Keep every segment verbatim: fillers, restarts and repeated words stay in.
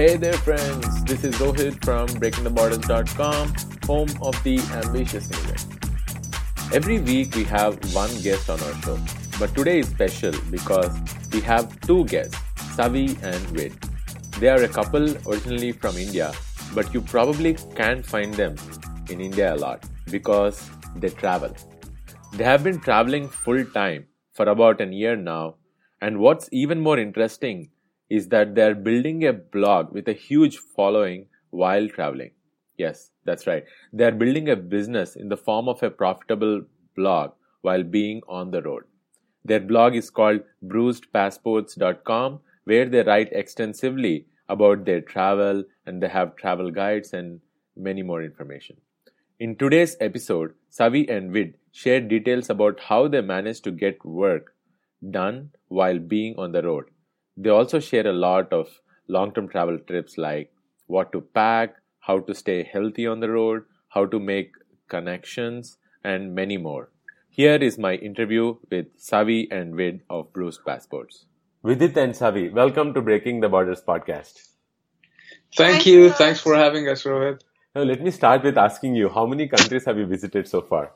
Hey there friends, this is Rohit from breaking the borders dot com, home of the ambitious immigrant. Every week we have one guest on our show, but today is special because we have two guests, Savi and Vid. They are a couple originally from India, but you probably can't find them in India a lot because they travel. They have been traveling full time for about a year now, and what's even more interesting is that they're building a blog with a huge following while traveling. Yes, that's right. They're building a business in the form of a profitable blog while being on the road. Their blog is called bruised passports dot com, where they write extensively about their travel, and they have travel guides and many more information. In today's episode, Savi and Vid share details about how they managed to get work done while being on the road. They also share a lot of long-term travel tips like what to pack, how to stay healthy on the road, how to make connections, and many more. Here is my interview with Savi and Vid of Bruised Passports. Vidit and Savi, welcome to Breaking the Borders podcast. Thank you. Thanks for having us, Rohit. Now, let me start with asking you, how many countries have you visited so far?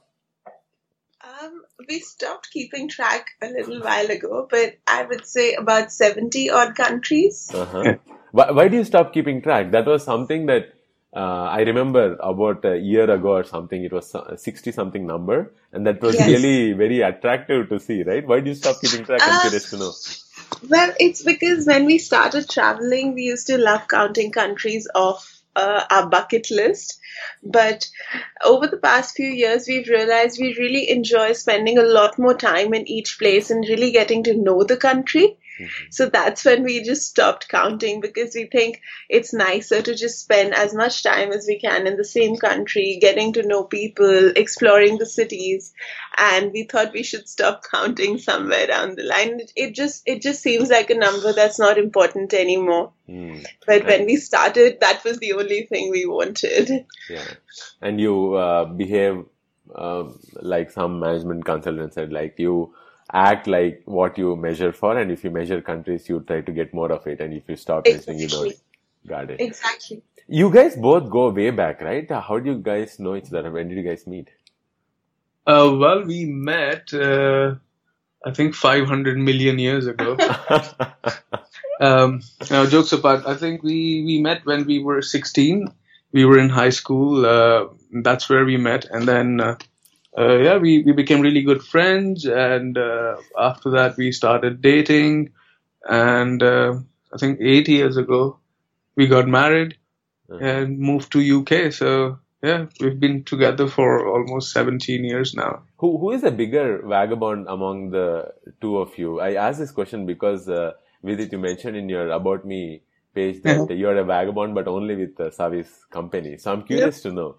Um, we stopped keeping track a little while ago, but I would say about seventy odd countries. Uh-huh. why, why do you stop keeping track? That was something that uh, I remember about a year ago or something. It was a sixty something number, and that was yes. really very attractive to see, right? Why do you stop keeping track? I'm uh, curious to know. Well, it's because when we started traveling, we used to love counting countries off uh, our bucket list. But over the past few years, we've realized we really enjoy spending a lot more time in each place and really getting to know the country. Mm-hmm. So that's when we just stopped counting, because we think it's nicer to just spend as much time as we can in the same country, getting to know people, exploring the cities. And we thought we should stop counting somewhere down the line. It, it just it just seems like a number that's not important anymore. Mm. But and when we started, that was the only thing we wanted. Yeah. And you uh, behave uh, like some management consultant said, like you act like what you measure for, and if you measure countries, you try to get more of it, and if you stop exactly. measuring, you don't. Got it. Exactly. You guys both go way back, right? How do you guys know each other? When did you guys meet? Uh, well, we met, uh, I think five hundred million years ago. um, now, jokes apart, I think we, we met when we were sixteen. We were in high school. Uh, that's where we met. And then, uh, uh, yeah, we, we became really good friends. And uh, after that, we started dating. And uh, I think eight years ago, we got married uh-huh. and moved to U K. So, yeah, we've been together for almost seventeen years now. Who Who is a bigger vagabond among the two of you? I asked this question because, uh, Vidit, you mentioned in your About Me page that uh-huh. you're a vagabond, but only with uh, Savi's company. So I'm curious yep. to know.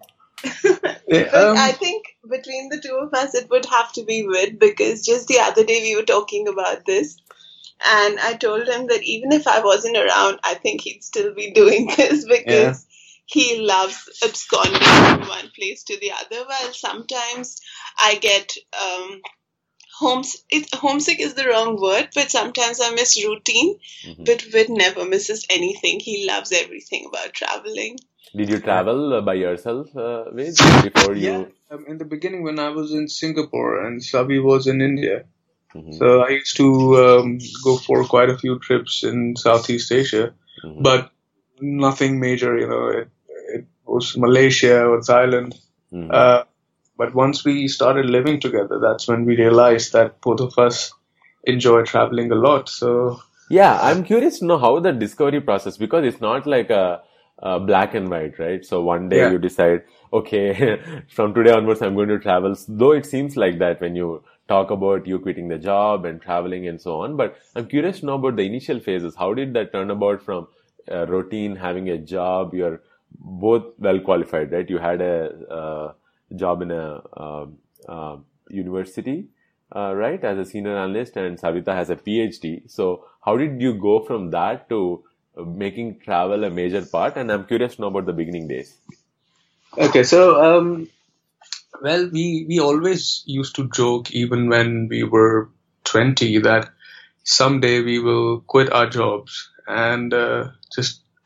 But um, I think between the two of us, it would have to be Vid, because just the other day we were talking about this. And I told him that even if I wasn't around, I think he'd still be doing this, because yeah. he loves absconding from one place to the other. While sometimes I get um, homes. It, homesick is the wrong word, but sometimes I miss routine. Mm-hmm. But Vid never misses anything. He loves everything about traveling. Did you travel uh, by yourself, uh, Vid, before you? Yeah, um, in the beginning when I was in Singapore and Savi was in India. Mm-hmm. So I used to um, go for quite a few trips in Southeast Asia, mm-hmm. but nothing major, you know. It, it was Malaysia or Thailand. Mm-hmm. Uh, but once we started living together, that's when we realized that both of us enjoy traveling a lot. So yeah, I'm curious to know how the discovery process, because it's not like a, a black and white, right? So one day yeah. you decide, okay, from today onwards I'm going to travel. Though it seems like that when you talk about you quitting the job and traveling and so on. But I'm curious to know about the initial phases. How did that turn about from uh, routine, having a job? You're both well qualified, right? You had a uh, job in a uh, uh, university, uh, right, as a senior analyst, and Savita has a PhD. So how did you go from that to uh, making travel a major part? And I'm curious to know about the beginning days. Okay, so um, well, we we always used to joke, even when we were twenty, that someday we will quit our jobs and uh, just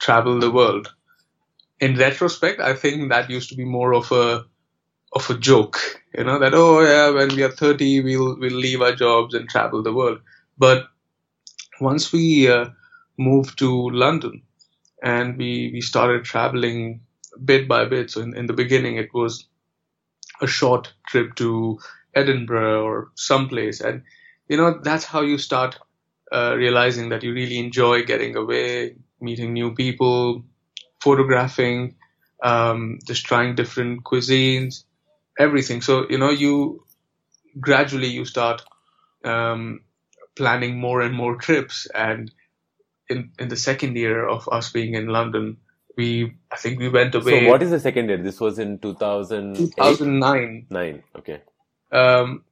travel the world. In retrospect, I think that used to be more of a of a joke, you know, that, oh yeah, when we are thirty, we'll we'll leave our jobs and travel the world. But once we uh, moved to London and we, we started traveling bit by bit. So in, in the beginning, it was a short trip to Edinburgh or someplace. And, you know, that's how you start uh, realizing that you really enjoy getting away, meeting new people, photographing, um, just trying different cuisines, everything. So, you know, you gradually you start um, planning more and more trips. And in, in the second year of us being in London, we, I think we went away. So what is the second year? This was in two thousand eight? two thousand nine. Nine, okay. Um,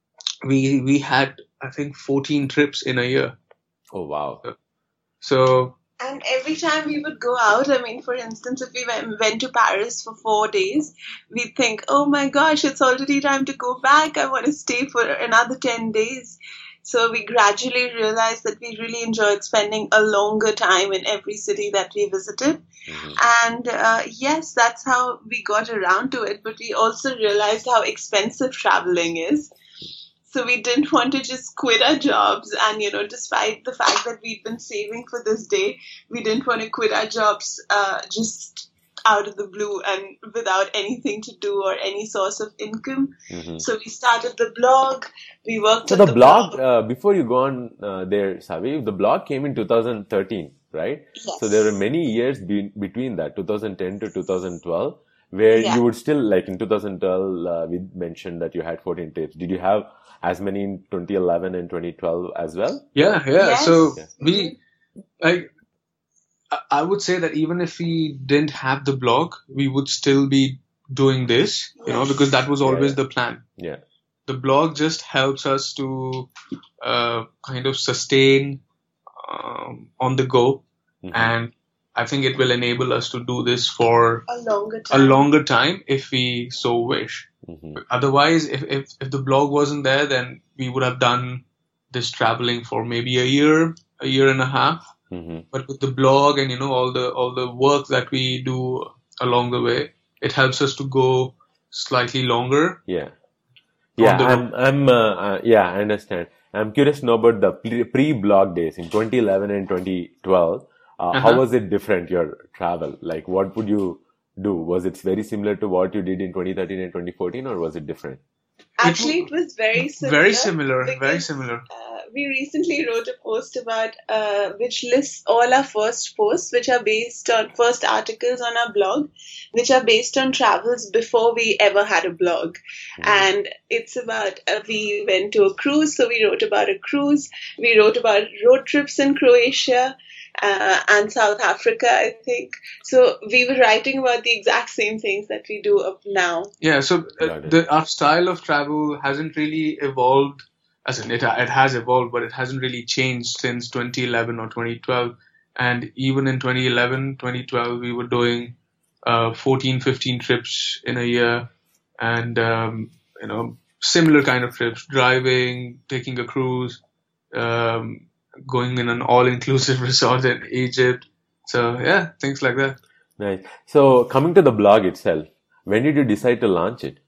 we, we had, I think, fourteen trips in a year. Oh, wow. So, and every time we would go out, I mean, for instance, if we went, went to Paris for four days, we'd think, oh my gosh, it's already time to go back. I want to stay for another ten days. So we gradually realized that we really enjoyed spending a longer time in every city that we visited. Mm-hmm. And uh, yes, that's how we got around to it. But we also realized how expensive traveling is. So we didn't want to just quit our jobs. And, you know, despite the fact that we'd been saving for this day, we didn't want to quit our jobs uh, just out of the blue and without anything to do or any source of income. Mm-hmm. So we started the blog. We worked so on the, the blog. blog. Uh, before you go on uh, there, Savi, the blog came in two thousand thirteen, right? Yes. So there were many years be- between that, two thousand ten to two thousand twelve, where yeah. you would still, like in two thousand twelve, uh, we mentioned that you had fourteen trips. Did you have as many in twenty eleven and twenty twelve as well? Yeah, yeah. Yes. So yeah. we, like, I would say that even if we didn't have the blog, we would still be doing this, you know, because that was always yeah, yeah. the plan. Yeah. The blog just helps us to uh, kind of sustain um, on the go. Mm-hmm. And I think it will enable us to do this for a longer time, a longer time if we so wish. Mm-hmm. Otherwise, if, if, if the blog wasn't there, then we would have done this traveling for maybe a year, a year and a half. Mm-hmm. But with the blog and, you know, all the all the work that we do along the way, it helps us to go slightly longer. Yeah. Yeah, I'm, I'm, uh, uh, yeah, I understand. I'm curious to know about the pre-blog days in twenty eleven and twenty twelve. Uh, uh-huh. How was it different, your travel? Like, what would you do? Was it very similar to what you did in twenty thirteen and twenty fourteen, or was it different? Actually, it was very similar. Very similar, because, very similar. Uh, we recently wrote a post about, uh, which lists all our first posts, which are based on, first articles on our blog, which are based on travels before we ever had a blog. Mm-hmm. And it's about, uh, we went to a cruise, so we wrote about a cruise. We wrote about road trips in Croatia. Uh, and South Africa, I think. So we were writing about the exact same things that we do up now. Yeah, so uh, the, our style of travel hasn't really evolved, as in it, it has evolved, but it hasn't really changed since twenty eleven or twenty twelve. And even in twenty eleven, twenty twelve, we were doing uh, fourteen, fifteen trips in a year. And, um, you know, similar kind of trips, driving, taking a cruise, um, going in an all-inclusive resort in Egypt. So, yeah, things like that. Nice. So, coming to the blog itself, when did you decide to launch it?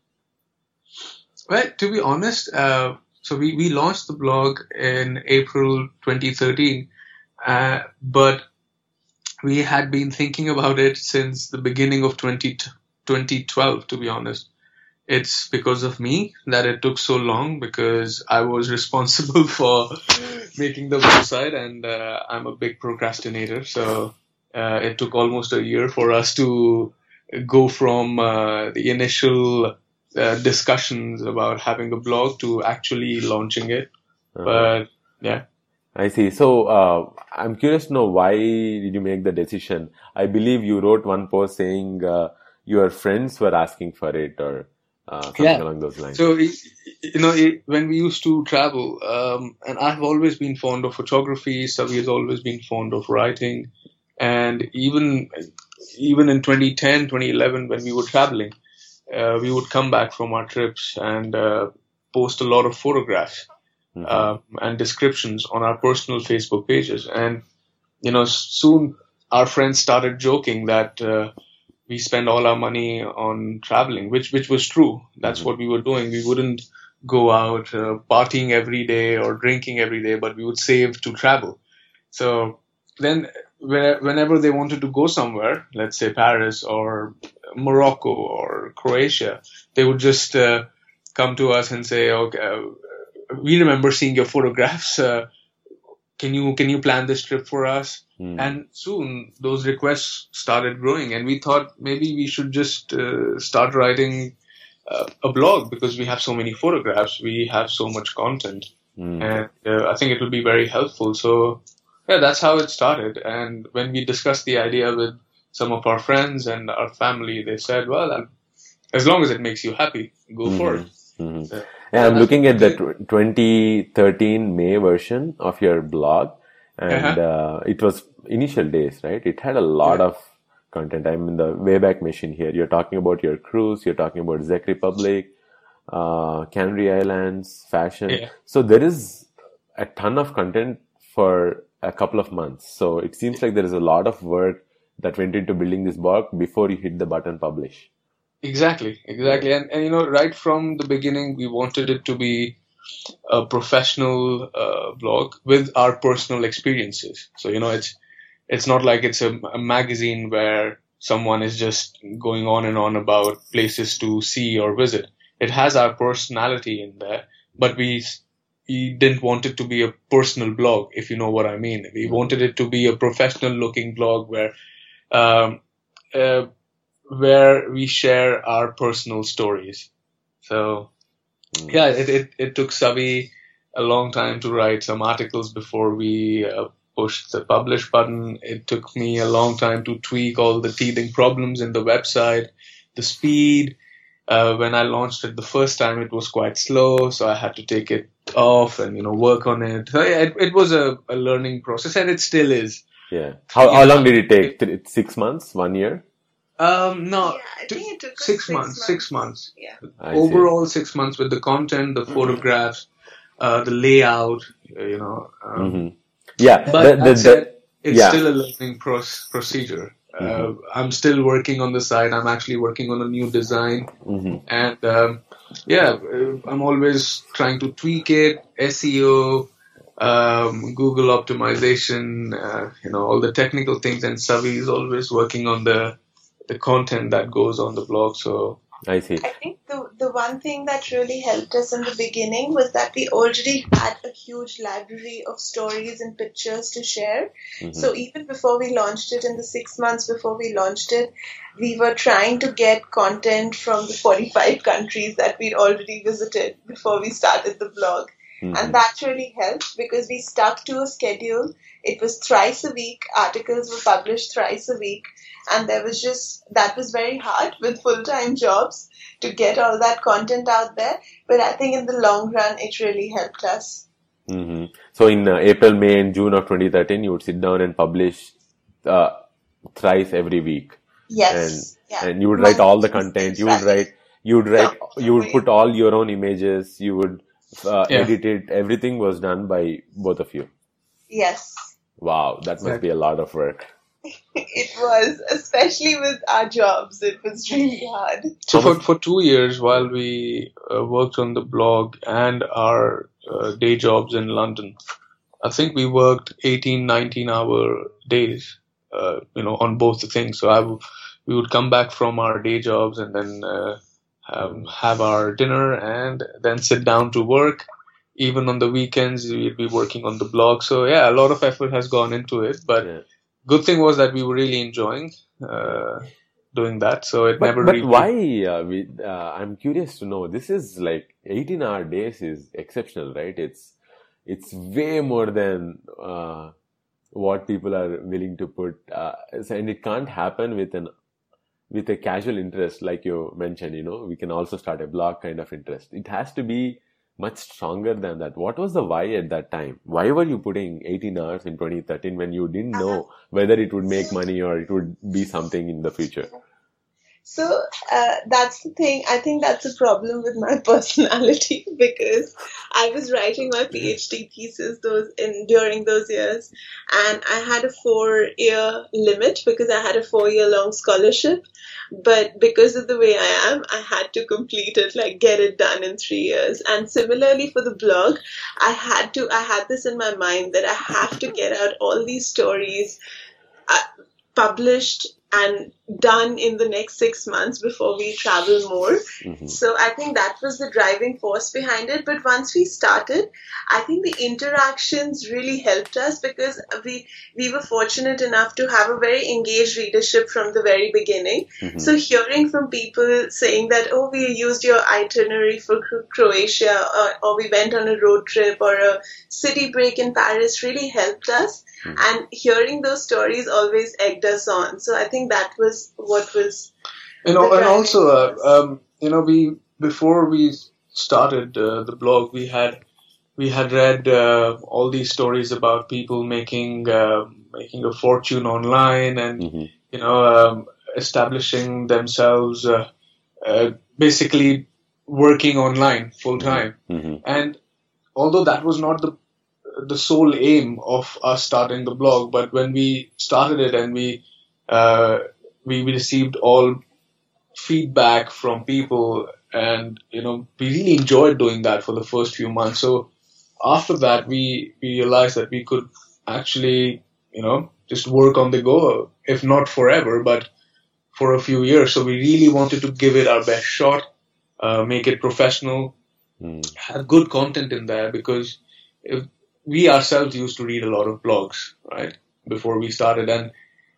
Well, to be honest, uh, so we, we launched the blog in April twenty thirteen, uh, but we had been thinking about it since the beginning of twenty twelve, to be honest. It's because of me that it took so long, because I was responsible for making the website, and uh, I'm a big procrastinator. So uh, it took almost a year for us to go from uh, the initial uh, discussions about having a blog to actually launching it. Uh-huh. But yeah. I see. So uh, I'm curious to know, why did you make the decision? I believe you wrote one post saying uh, your friends were asking for it, or Uh, something yeah. along those lines. So, you know, when we used to travel, um, and I've always been fond of photography, Savi has always been fond of writing, and even even in twenty ten, twenty eleven, when we were traveling, uh, we would come back from our trips and uh, post a lot of photographs mm-hmm. uh, and descriptions on our personal Facebook pages. And, you know, soon our friends started joking that uh, we spend all our money on traveling, which which was true. That's Mm-hmm. what we were doing. We wouldn't go out uh, partying every day or drinking every day, but we would save to travel. So then, where- whenever they wanted to go somewhere, let's say Paris or Morocco or Croatia, they would just uh, come to us and say, "Okay, uh, we remember seeing your photographs. Uh, can you can you plan this trip for us?" Mm. And soon those requests started growing, and we thought maybe we should just uh, start writing uh, a blog because we have so many photographs, we have so much content, Mm. and uh, I think it will be very helpful. So yeah, that's how it started. And when we discussed the idea with some of our friends and our family, they said, "Well, uh, as long as it makes you happy, go for it." Mhm. So, Yeah, I'm that's looking what at we the did. tw- twenty thirteen May version of your blog, and Uh-huh. uh, it was initial days, right? It had a lot Yeah. of content. I'm in the Wayback Machine here. You're talking about your cruise, you're talking about Czech Republic, uh, Canary Islands, fashion. Yeah. So there is a ton of content for a couple of months. So it seems like there is a lot of work that went into building this blog before you hit the button publish. Exactly, exactly. And, and you know, right from the beginning, we wanted it to be a professional uh, blog with our personal experiences. So, you know, it's it's not like it's a, a magazine where someone is just going on and on about places to see or visit. It has our personality in there, but we we didn't want it to be a personal blog, if you know what I mean. We wanted it to be a professional looking blog where um, uh, where we share our personal stories. So Mm. yeah, it, it, it took Savi a long time to write some articles before we uh, pushed the publish button. It took me a long time to tweak all the teething problems in the website, the speed. Uh, when I launched it the first time, it was quite slow, so I had to take it off and, you know, work on it. So yeah, it, it was a, a learning process, and it still is. Yeah. How You how know, long did it take? Th- Six months? One year? Um, no, Yeah, I t- think it took us six six months, six months. Yeah. I see. Overall, six months with the content, the photographs, uh, the layout, uh, you know. Um, Hmm. Yeah. But The, the, that said, the, it's yeah. still a learning pros- procedure. Uh, Mhm. I'm still working on the site. I'm actually working on a new design. Hmm. And um, yeah, uh, I'm always trying to tweak it, S E O, um, Google optimization, uh, you know, all the technical things. And Savi is always working on the the content that goes on the blog. So I see. I think the the one thing that really helped us in the beginning was that we already had a huge library of stories and pictures to share. Mhm. So even before we launched it, in the six months before we launched it, we were trying to get content from the forty-five countries that we'd already visited before we started the blog. Mhm. And that really helped because we stuck to a schedule. It was thrice a week. Articles were published thrice a week. And there was just, that was very hard with full-time jobs to get all that content out there. But I think in the long run, it really helped us. Hmm. So in uh, April, May, and June of twenty thirteen, you would sit down and publish uh, thrice every week, Yes. and Yeah. and you would write all the Monday, content. Tuesday, You would Friday. write, you would write, No, you would wait. put all your own images. You would uh, Yeah. edit it. Everything was done by both of you. Yes. Wow, that must be a lot of work. It was, especially with our jobs, it was really hard. So How for, much- for two years while we uh, worked on the blog and our uh, day jobs in London, I think we worked eighteen, nineteen hour days, uh, you know, on both the things. So I w- we would come back from our day jobs and then uh, um, have our dinner and then sit down to work. Even on the weekends, we'd be working on the blog. So yeah, a lot of effort has gone into it, but Yeah. good thing was that we were really enjoying uh, doing that. So it But never but really. why? Uh, we, uh, I'm curious to know. This is like eighteen hour days is exceptional, right? It's it's way more than uh, what people are willing to put, uh, so- and it can't happen with an with a casual interest like you mentioned. You know, we can also start a blog kind of interest. It has to be much stronger than that. What was the why at that time? Why were you putting eighteen hours in twenty thirteen when you didn't know whether it would make money or it would be something in the future? So uh, that's the thing. I think that's a problem with my personality because I was writing my PhD thesis those in during those years, and I had a four-year limit because I had a four-year-long scholarship. But because of the way I am, I had to complete it, like get it done in three years. And similarly for the blog, I had to. I had this in my mind that I have to get out all these stories uh, published and done in the next six months before we travel more. Mm-hmm. So I think that was the driving force behind it. But once we started, I think the interactions really helped us because we we were fortunate enough to have a very engaged readership from the very beginning. Mm-hmm. So hearing from people saying that, oh, we used your itinerary for Croatia, or, or we went on a road trip or a city break in Paris really helped us. Mm-hmm. And hearing those stories always egged us on. So I think that was what was, you know, and also, uh, um, you know, we before we started uh, the blog, we had we had read uh, all these stories about people making uh, making a fortune online and mm-hmm. you know um, establishing themselves, uh, uh, basically working online full time. Mm-hmm. And although that was not the the sole aim of us starting the blog, but when we started it and we uh, we received all feedback from people, and you know we really enjoyed doing that for the first few months. So after that, we, we realized that we could actually you know just work on the go, if not forever, but for a few years. So we really wanted to give it our best shot, uh, make it professional, mm. have good content in there, because if we ourselves used to read a lot of blogs, right, before we started, and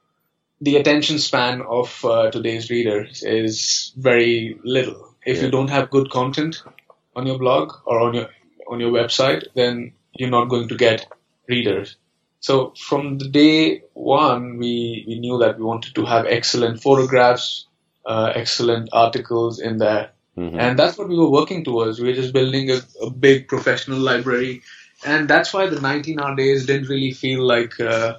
the attention span of uh, today's readers is very little. If yeah. you don't have good content on your blog or on your on your website, then you're not going to get readers. So from the day one, we, we knew that we wanted to have excellent photographs, uh, excellent articles in there, mm-hmm. and that's what we were working towards. We were just building a, a big professional library. And that's why the nineteen-hour days didn't really feel like uh,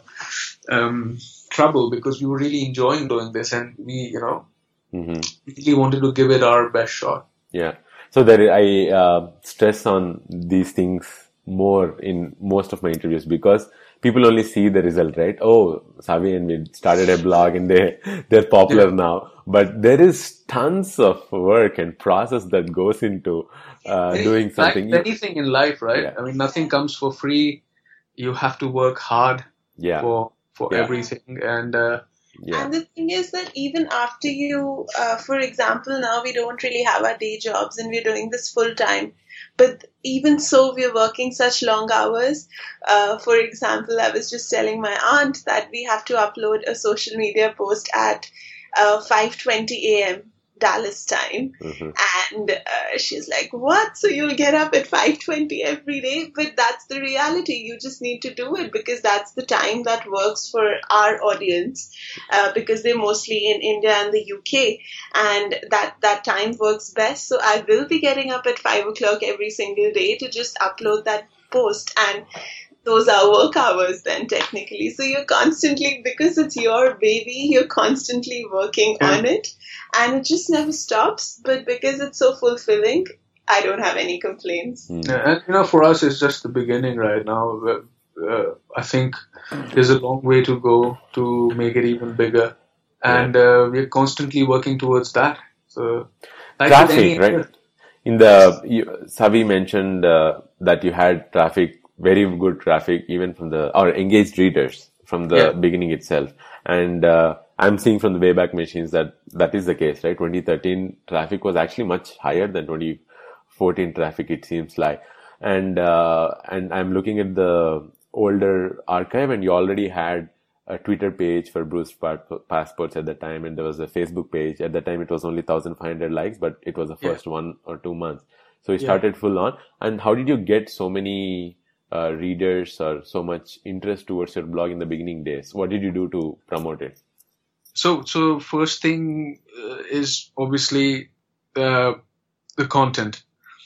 um, trouble, because we were really enjoying doing this, and we, you know, mm-hmm. really wanted to give it our best shot. Yeah. So there, I uh, stress on these things more in most of my interviews because people only see the result, right? Oh, Savi and we started a blog and they they're popular yeah. now, but there is tons of work and process that goes into uh, doing something. Like anything in life, right? Yeah. I mean, nothing comes for free. You have to work hard yeah. for for yeah. everything, and uh, yeah. and the thing is that even after you, uh, for example, now we don't really have our day jobs and we're doing this full time. But even so, we're working such long hours. Uh, for example, I was just telling my aunt that we have to upload a social media post at uh, five twenty a.m. Dallas time. Mm-hmm. And uh, she's like, what? So you'll get up at five twenty every day? But that's the reality. You just need to do it because that's the time that works for our audience, uh, because they're mostly in India and the U K. And that, that time works best. So I will be getting up at five o'clock every single day to just upload that post. And those are work hours then technically. So you're constantly, because it's your baby, you're constantly working yeah. on it. And it just never stops. But because it's so fulfilling, I don't have any complaints. Mm. Yeah, and, you know, for us, it's just the beginning right now. Uh, I think there's a long way to go to make it even bigger. And uh, we're constantly working towards that. So, like traffic, right? Other. In the, you, Savi mentioned uh, that you had traffic, very good traffic, even from the, or engaged readers from the yeah. beginning itself. And uh, I'm seeing from the Wayback Machines that that is the case, right? twenty thirteen traffic was actually much higher than twenty fourteen traffic, it seems like. And uh, and I'm looking at the older archive, and you already had a Twitter page for Bruce Passports at the time, and there was a Facebook page. At the time, it was only one thousand five hundred likes, but it was the first yeah. one or two months. So you started yeah. full on. And how did you get so many uh, readers or so much interest towards your blog in the beginning days? What did you do to promote it? So, so first thing uh, is obviously uh, the content.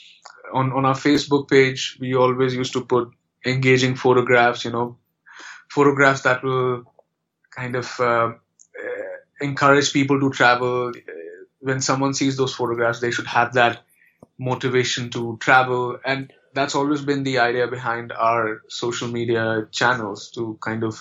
On on our Facebook page, we always used to put engaging photographs, you know, photographs that will kind of uh, uh, encourage people to travel, when someone sees those photographs, they should have that motivation to travel. And that's always been the idea behind our social media channels, to kind of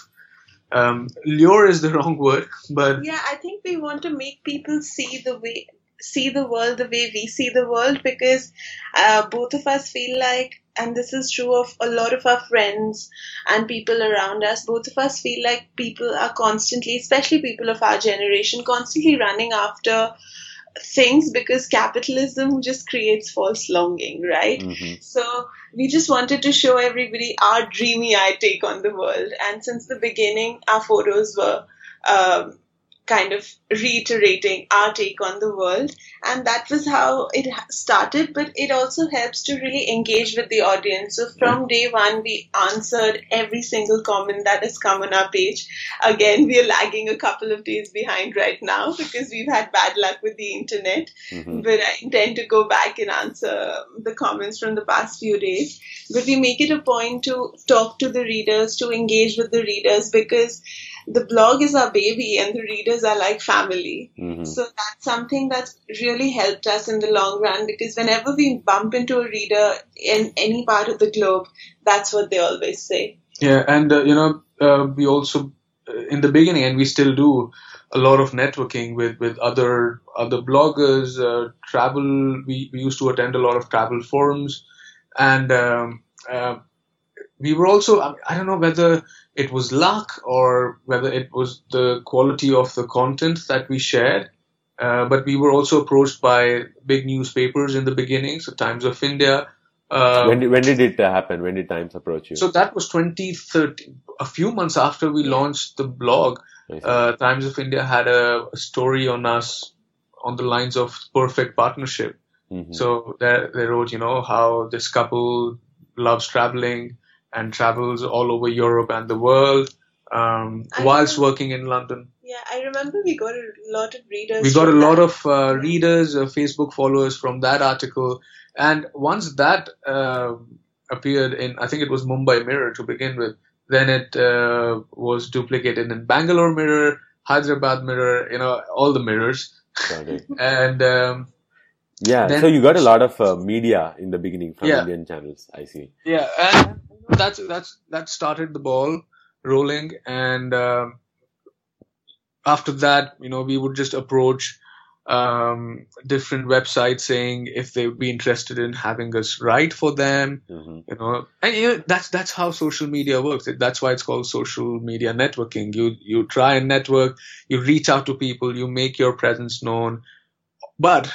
um, lure is the wrong word, but Yeah, I think we want to make people see the way, see the world the way we see the world, because uh, both of us feel like, and this is true of a lot of our friends and people around us, both of us feel like people are constantly, especially people of our generation, constantly running after things because capitalism just creates false longing, right? Mhm. So we just wanted to show everybody our dreamy-eyed take on the world. And since the beginning, our photos were um, kind of reiterating our take on the world. And that was how it ha- started, but it also helps to really engage with the audience. So from day one, we answered every single comment that has come on our page. Again, we are lagging a couple of days behind right now because we've had bad luck with the internet. Mhm. But I intend to go back and answer the comments from the past few days. But we make it a point to talk to the readers, to engage with the readers, because the blog is our baby and the readers are like family. Mhm. So that's something that's really helped us in the long run, because whenever we bump into a reader in any part of the globe, that's what they always say. yeah, and uh, you know, uh, we also uh, in the beginning, and we still do a lot of networking with with other other bloggers, uh, travel. We we used to attend a lot of travel forums, and um, uh, we were also, I I don't know whether it was luck or whether it was the quality of the content that we shared, uh, but we were also approached by big newspapers in the beginning, so Times of India. Uh, When did, when did it uh, happen? When did Times approach you? so that was twenty thirteen, a few months after we launched the blog. I see. Uh, Times of India had a, a story on us on the lines of perfect partnership. Mhm. So they, they wrote, you know, how this couple loves traveling and travels all over Europe and the world, um, I whilst remember- working in London. Yeah, I remember we got a lot of readers. We got a from lot that. of uh, readers, uh, Facebook followers from that article. And once that uh, appeared in, I think it was Mumbai Mirror to begin with, then it uh, was duplicated in Bangalore Mirror, Hyderabad Mirror, you know, all the mirrors. Got it. And um, Yeah, Then- so you got a lot of uh, media in the beginning from Yeah. Indian channels. I see. yeah, and that's that's that started the ball rolling. And um, after that, you know, we would just approach um, different websites saying if they would be interested in having us write for them. Mhm. You know, and you know, that's that's how social media works. That's why it's called social media networking. You you try and network, you reach out to people, you make your presence known, but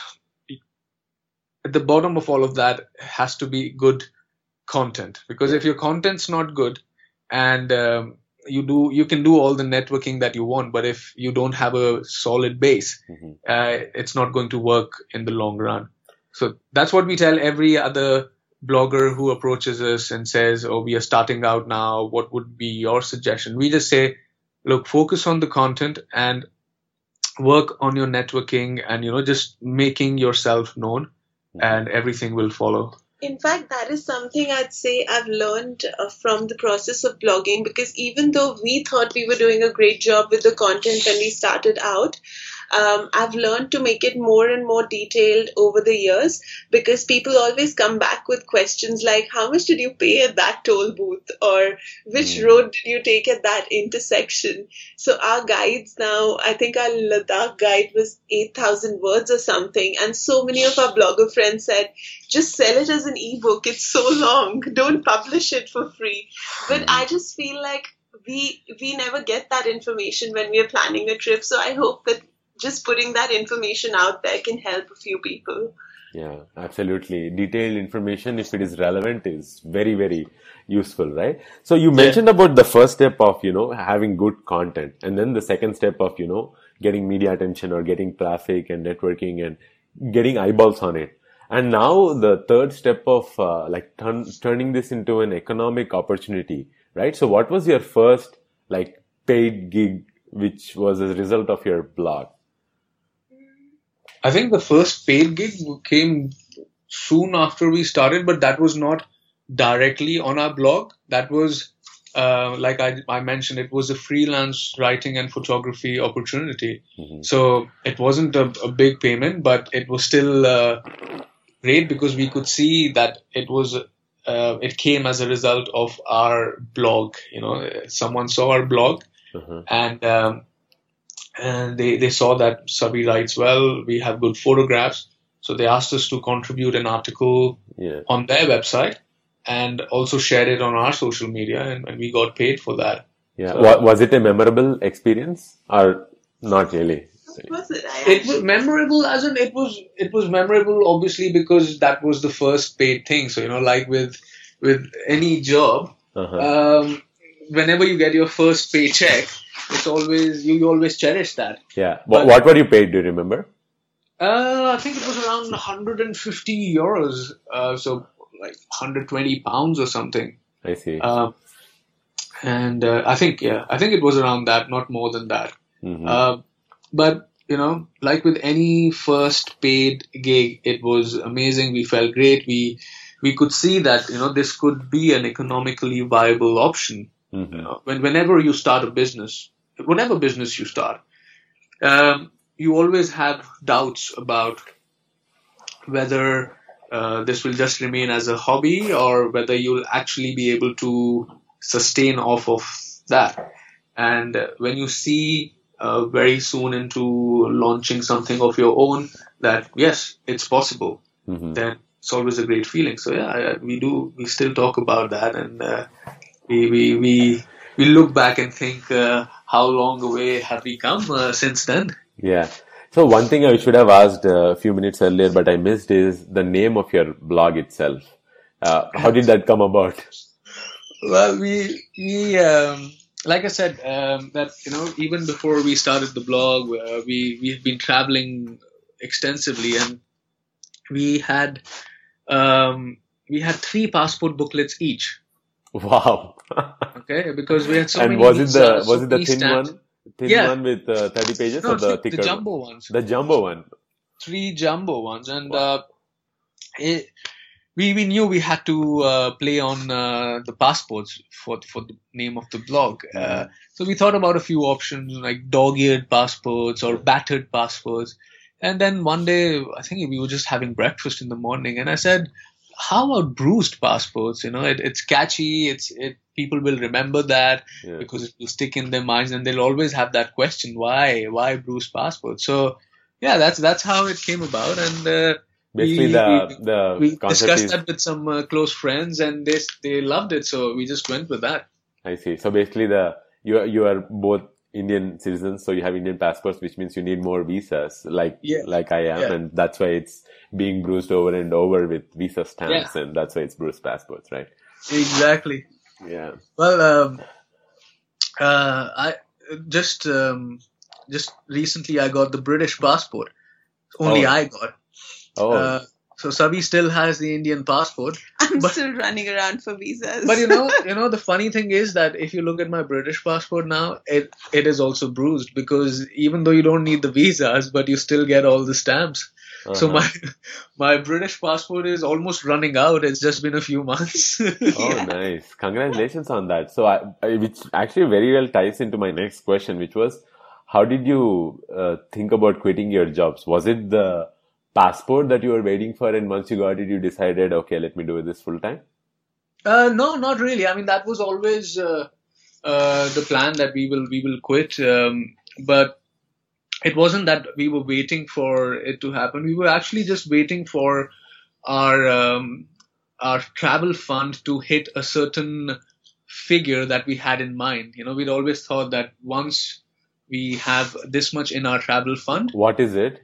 at the bottom of all of that has to be good content. Because if your content's not good, and um, you do you can do all the networking that you want, but if you don't have a solid base, Mhm. uh, it's not going to work in the long run. So that's what we tell every other blogger who approaches us and says, oh, we are starting out now, what would be your suggestion? We just say, look, focus on the content and work on your networking, and you know, just making yourself known, and everything will follow. In fact, that is something I'd say I've learned uh, from the process of blogging, because even though we thought we were doing a great job with the content when we started out, um, I've learned to make it more and more detailed over the years, because people always come back with questions like, how much did you pay at that toll booth? Or which Mm. road did you take at that intersection? So our guides now, I think our Ladakh guide was eight thousand words or something. And so many of our blogger friends said, just sell it as an ebook. It's so long. Don't publish it for free. But I just feel like we we never get that information when we are planning a trip. So I hope that just putting that information out there can help a few people. Yeah, absolutely. Detailed information, if it is relevant, is very, very useful, right? So you mentioned about the first step of, you know, having good content, and then the second step of, you know, getting media attention or getting traffic and networking and getting eyeballs on it. And now the third step of uh, like turn, turning this into an economic opportunity, right? So what was your first like paid gig, which was a result of your blog? I think the first paid gig came soon after we started, but that was not directly on our blog. That was uh, like I, I mentioned, it was a freelance writing and photography opportunity. Mm-hmm. So it wasn't a, a big payment, but it was still uh, great because we could see that it was uh, it came as a result of our blog. You know, someone saw our blog, Uh-huh. and um, and they, they saw that Sabi writes well. We have good photographs, so they asked us to contribute an article Yeah. on their website and also share it on our social media, and, and we got paid for that. Yeah. So- Wa- was it a memorable experience or not really? What was it? I It was memorable, as in it was it was memorable obviously because that was the first paid thing. So you know, like with with any job, Uh-huh. um, whenever you get your first paycheck, it's always you, you always cherish that. Yeah. What, but- what were you paid? Do you remember? Uh, I think it was around one hundred fifty euros, uh, so like one hundred twenty pounds or something. I see. Um, and uh, I think yeah, I think it was around that, not more than that. Mhm. Uh, but you know, like with any first paid gig, it was amazing. We felt great. We we could see that you know this could be an economically viable option. Mhm. You know, when whenever you start a business, whatever business you start, um, you always have doubts about whether uh, this will just remain as a hobby or whether you'll actually be able to sustain off of that. And uh, when you see uh, very soon into launching something of your own that yes, it's possible, Mhm. then it's always a great feeling. So yeah, I- we do, we still talk about that, and uh, we, we we we look back and think uh, how long away have we come uh, since then. Yeah. So one thing I should have asked uh, a few minutes earlier, but I missed is the name of your blog itself. Uh, how did that come about? Well, we we um, like I said um, that you know even before we started the blog, uh, we we've been traveling extensively, and we had um, we had three passport booklets each. Wow. Okay, because we had so And many. was it the visas, was so it the we thin stamped- one? Thin Yeah. one with uh, thirty pages No, or the the, thicker the one? jumbo ones. The jumbo one. Three jumbo ones, and uh, it, we we knew we had to uh, play on uh, the passports for for the name of the blog. Uh, so we thought about a few options like dog-eared passports or battered passports. And then one day, I think we were just having breakfast in the morning, and I said, "How about bruised passports? You know, it, it's catchy. It's it people will remember that Yeah. because it will stick in their minds, and they'll always have that question: why, why bruised passports?" So yeah, that's that's how it came about, and uh, Basically, we, the we, the we concept discussed is that with some uh, close friends, and they they loved it, so we just went with that. I see. So basically, the you are, you are both Indian citizens, so you have Indian passports, which means you need more visas, like Yeah. like I am, Yeah. and that's why it's being bruised over and over with visa stamps, Yeah. and that's why it's bruised passports, right? Exactly. Yeah. Well, um, uh, I just um, just recently I got the British passport. Only Oh. I got. Oh, Uh, so Sabi still has the Indian passport. I'm But- still running around for visas. But you know, you know, the funny thing is that if you look at my British passport now, it it is also bruised because even though you don't need the visas, but you still get all the stamps. So uh-huh. my my British passport is almost running out. It's just been a few months. Oh, Yeah. nice. Congratulations on that. So, I, I, which actually very well ties into my next question, which was, how did you uh, think about quitting your jobs? Was it the passport that you were waiting for, and once you got it, you decided, okay, let me do this full time? Uh, no, not really. I mean, that was always uh, uh, the plan that we will we will quit. Um, but it wasn't that we were waiting for it to happen. We were actually just waiting for our um, our travel fund to hit a certain figure that we had in mind. You know, we'd always thought that once we have this much in our travel fund, What is it?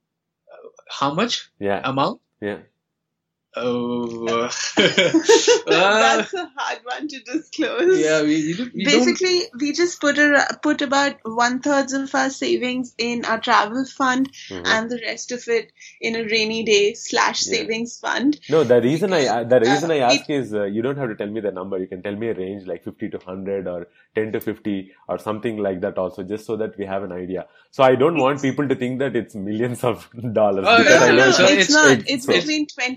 how much Yeah, amount? yeah. Oh, uh, That's a hard one to disclose. yeah, we, we, do- we don't. Basically, we just put a, put about one third of our savings in our travel fund Mhm. and the rest of it in a rainy day slash Yeah. savings fund. No, the reason I uh, the reason I Uh, ask is uh, you don't have to tell me the number. You can tell me a range like fifty to one hundred or ten to fifty or something like that also, just so that we have an idea. So I don't want people to think that it's millions of dollars Oh, because yeah, I No, know no, so it's, it's, it's- not. it's- It's so- between twenty thousand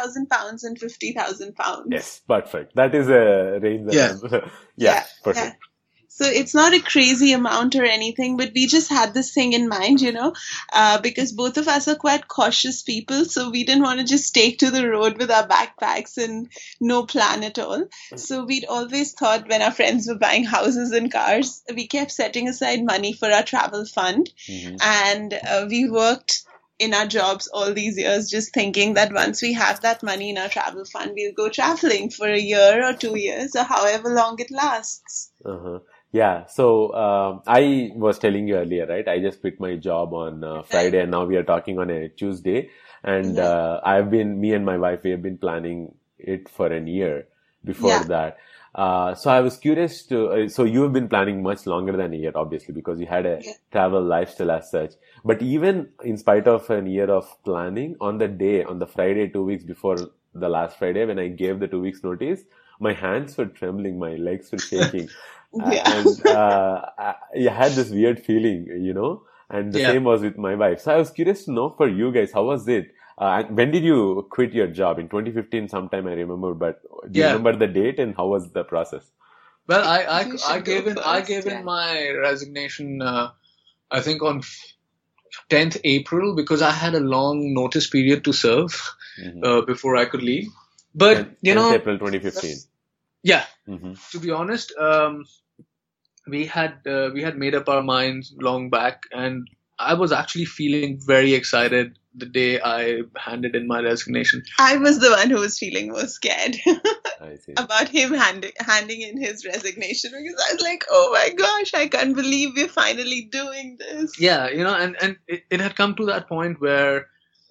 thousand pounds and fifty thousand pounds. Yes, perfect. That is a range that Yeah. I'm, yeah, Yeah, perfect. yeah. So it's not a crazy amount or anything, but we just had this thing in mind, you know, uh, because both of us are quite cautious people. So we didn't want to just take to the road with our backpacks and no plan at all. So we'd always thought when our friends were buying houses and cars, we kept setting aside money for our travel fund. Mhm. And uh, we worked in our jobs all these years just thinking that once we have that money in our travel fund, we'll go traveling for a year or two years or however long it lasts. Uh-huh. Yeah. So, um, I was telling you earlier, right? I just quit my job on uh, Friday and now we are talking on a Tuesday. And, Yeah. uh, I've been, me and my wife, we have been planning it for a year before Yeah. that. Uh, so I was curious to, uh, so you have been planning much longer than a year, obviously, because you had a Yeah. travel lifestyle as such. But even in spite of an year of planning, on the day, on the Friday, two weeks before the last Friday, when I gave the two weeks notice, my hands were trembling, my legs were shaking. Uh, Yeah. and uh, I, I had this weird feeling, you know, and the Yeah. same was with my wife. So I was curious to know for you guys, how was it? Uh, and when did you quit your job? In twenty fifteen, sometime I remember, but do you Yeah. remember the date and how was the process? Well, I I, You I should gave go in I first, gave yeah. in my resignation. Uh, I think on tenth April because I had a long notice period to serve Mhm. uh, before I could leave. But tenth you know, April twenty fifteen. yeah. Mm-hmm. To be honest, um, we had uh, we had made up our minds long back, and I was actually feeling very excited the day I handed in my resignation. I was the one who was feeling most scared I see. about him hand- handing in his resignation because I was like, oh my gosh, I can't believe we're finally doing this. Yeah, you know, and and it, it had come to that point where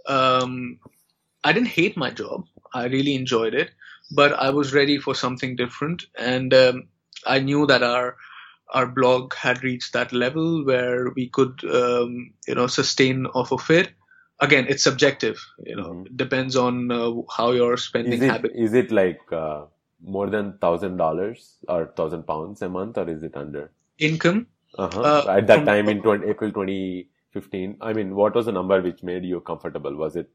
um, I didn't hate my job. I really enjoyed it, but I was ready for something different, and um, I knew that our our blog had reached that level where we could, um, you know, sustain off of it. Again, it's subjective. You know, Mhm. it depends on uh, how your spending Is it habit. is it like uh, more than thousand dollars or thousand pounds a month, or is it under? Income. Uh-huh. Uh, At that from- time in twenty, April twenty fifteen, I mean, what was the number which made you comfortable? Was it?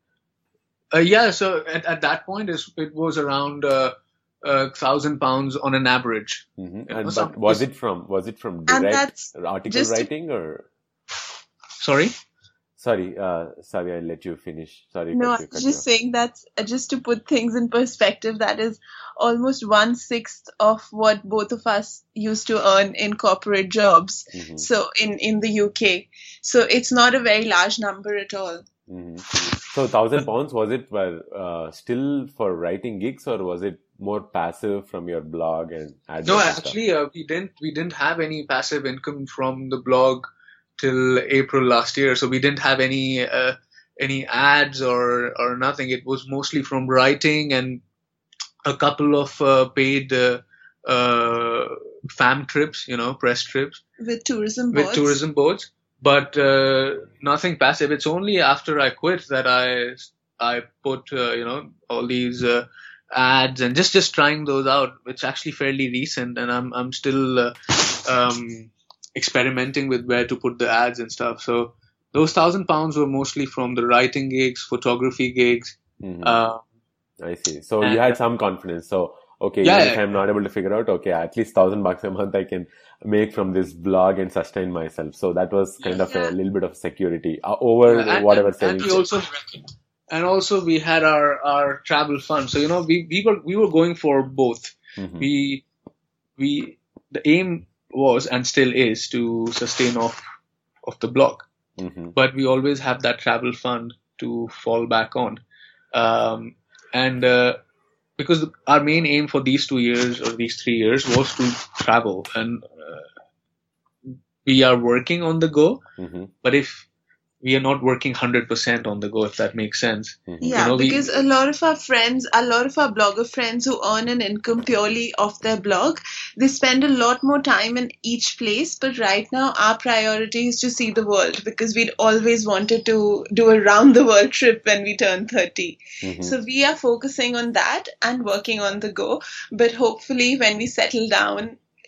Uh, yeah, so at, at that point, it's, it was around uh, uh, thousand pounds on an average. Mhm. Yeah, And some- but was it from was it from And direct that's article just to- writing or? Sorry. Sorry, uh, sorry, I'll let you finish. Sorry, No, I cut you, was cut just you. saying that uh, just to put things in perspective, that is almost one sixth of what both of us used to earn in corporate jobs. Mhm. So in, in the U K. So it's not a very large number at all. Mhm. So thousand pounds, was it well, uh, still for writing gigs or was it more passive from your blog and ads No, and stuff? actually, uh, we didn't we didn't have any passive income from the blog till April last year. So we didn't have any uh, any ads or or nothing. It was mostly from writing and a couple of uh, paid uh, uh, fam trips, you know, press trips With tourism boards. with tourism boards, but uh, nothing passive. It's only after I quit that I I put uh, you know all these uh, ads and just just trying those out. It's actually fairly recent, and I'm I'm still uh, um, experimenting with where to put the ads and stuff. So those thousand pounds were mostly from the writing gigs, photography gigs. Mhm. Uh, I see. So and- you had some confidence. So, okay, Yeah, even yeah, if I'm not able to figure out, okay, at least thousand bucks a month I can make from this blog and sustain myself. So that was kind of Yeah. a little bit of security uh, over and, whatever and, and savings. we also and also we had our, our travel fund. So you know we, we were we were going for both. Mhm. We we the aim was and still is to sustain off of the blog, Mhm. but we always have that travel fund to fall back on. Um, and uh, because our main aim for these two years or these three years was to travel, and uh, we are working on the go. Mhm. But if we are not working one hundred percent on the go, if that makes sense. Mhm. Yeah, You know, we- because a lot of our friends, a lot of our blogger friends who earn an income purely off their blog, they spend a lot more time in each place. But right now, our priority is to see the world because we'd always wanted to do a round the world trip when we turn thirty. Mhm. So we are focusing on that and working on the go. But hopefully, when we settle down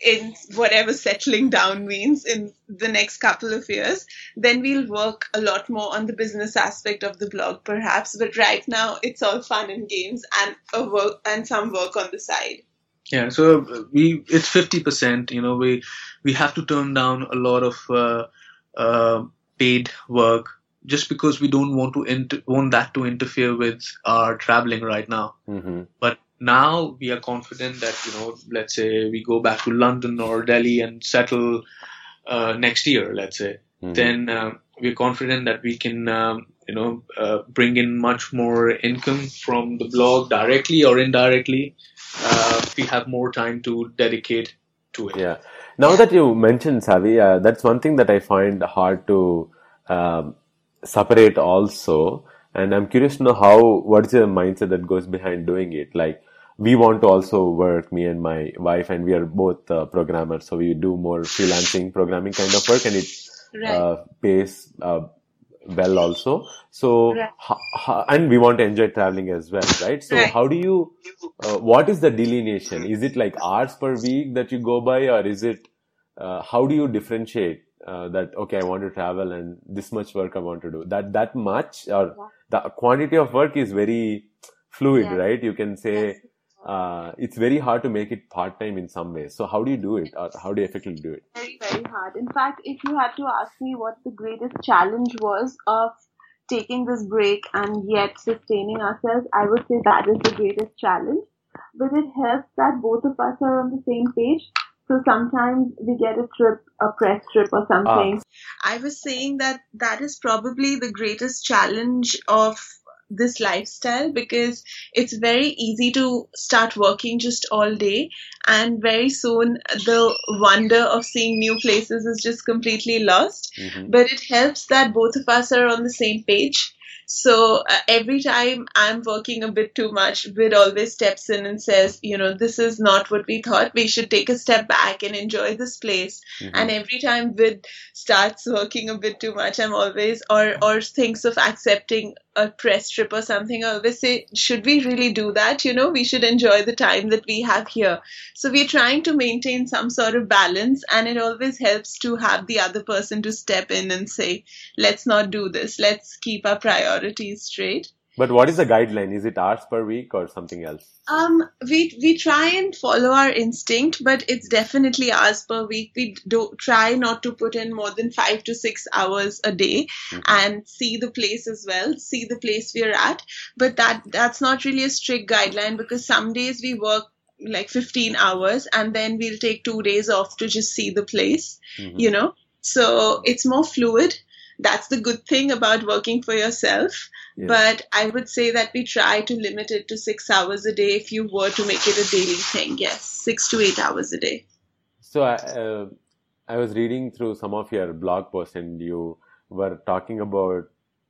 in whatever settling down means in the next couple of years, then we'll work a lot more on the business aspect of the blog, perhaps. But right now, it's all fun and games and a work and some work on the side. Yeah, so we it's fifty percent. You know, we we have to turn down a lot of uh, uh, paid work just because we don't want to inter- want that to interfere with our traveling right now. Mm-hmm. But now we are confident that, you know, let's say we go back to London or Delhi and settle uh, next year, let's say, mm-hmm. then uh, we're confident that we can, um, you know, uh, bring in much more income from the blog directly or indirectly. Uh, we have more time to dedicate to it. Yeah. Now that you mentioned Savi, uh, that's one thing that I find hard to um, separate also. And I'm curious to know how, what's the mindset that goes behind doing it? Like, we want to also work, me and my wife, and we are both uh, programmers. So we do more freelancing programming kind of work, and it right. uh, pays uh, well also. So, right. ha, ha, and we want to enjoy traveling as well, right? So right. how do you, uh, what is the delineation? Is it like hours per week that you go by, or is it, uh, how do you differentiate uh, that, okay, I want to travel and this much work I want to do? That, that much, or yeah. the quantity of work is very fluid, yeah. right? You can say, yes. Uh, it's very hard to make it part-time in some ways. So how do you do it, or how do you effectively do it? Very, very hard. In fact, if you had to ask me what the greatest challenge was of taking this break and yet sustaining ourselves, I would say that is the greatest challenge. But it helps that both of us are on the same page. So sometimes we get a trip, a press trip or something. Ah. I was saying that that is probably the greatest challenge of this lifestyle, because it's very easy to start working just all day, and very soon the wonder of seeing new places is just completely lost. Mm-hmm. But it helps that both of us are on the same page. So uh, every time I'm working a bit too much, Vid always steps in and says, you know, this is not what we thought. We should take a step back and enjoy this place. Mm-hmm. And every time Vid starts working a bit too much, I'm always, or, or thinks of accepting a press trip or something, I always say, should we really do that? You know, we should enjoy the time that we have here. So we're trying to maintain some sort of balance, and it always helps to have the other person to step in and say, let's not do this. Let's keep our priorities straight. But what is the guideline? Is it hours per week or something else? Um, we we try and follow our instinct, but it's definitely hours per week. We do try not to put in more than five to six hours a day, mm-hmm. and see the place as well, see the place we're at. But that that's not really a strict guideline, because some days we work like fifteen hours and then we'll take two days off to just see the place, mm-hmm. you know. So it's more fluid. That's the good thing about working for yourself. Yeah. But I would say that we try to limit it to six hours a day if you were to make it a daily thing. Yes, six to eight hours a day. So I, uh, I was reading through some of your blog posts, and you were talking about